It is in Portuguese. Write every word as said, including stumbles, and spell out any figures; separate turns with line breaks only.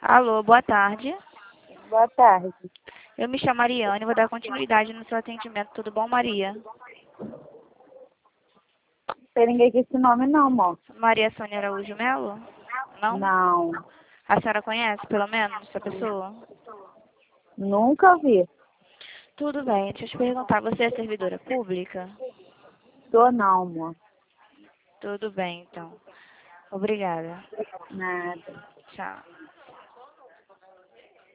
Alô, boa tarde.
Boa tarde.
Eu me chamo Mariane e vou dar continuidade no seu atendimento. Tudo bom, Maria?
Não tem ninguém com esse nome não, amor.
Maria Sônia Araújo Melo? Não?
Não.
A senhora conhece, pelo menos, essa pessoa?
Nunca vi.
Tudo bem, deixa eu te perguntar, você é servidora pública?
Sou não, amor.
Tudo bem, então. Obrigada.
Nada.
Tchau.